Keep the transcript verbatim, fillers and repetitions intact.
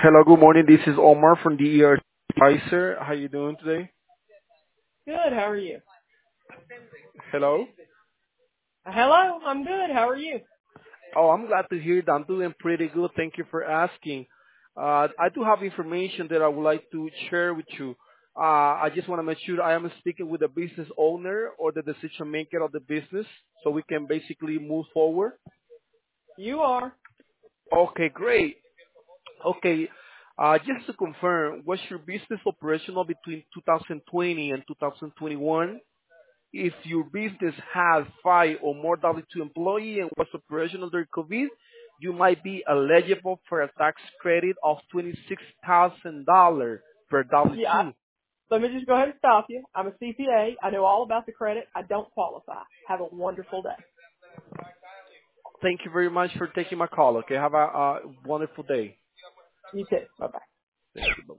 Hello, good morning. This is Omar from the E R Advisor. How you doing today? Good. How are you? Hello. Hello. I'm good. How are you? Oh, I'm glad to hear that. I'm doing pretty good. Thank you for asking. Uh, I do have information that I would like to share with you. Uh, I just want to make sure I am speaking with the business owner or the decision maker of the business so we can basically move forward. You are. Okay, great. Okay. Uh, just to confirm, was your business operational between two thousand twenty and two thousand twenty-one? If your business has five or more W two employees and was operational during COVID, you might be eligible for a tax credit of twenty-six thousand dollars per Yeah. I, W two. let me just go ahead and stop you. I'm a C P A. I know all about the credit. I don't qualify. Have a wonderful day. Thank you very much for taking my call. Okay, have a, a wonderful day. You too. Bye bye. Thank you.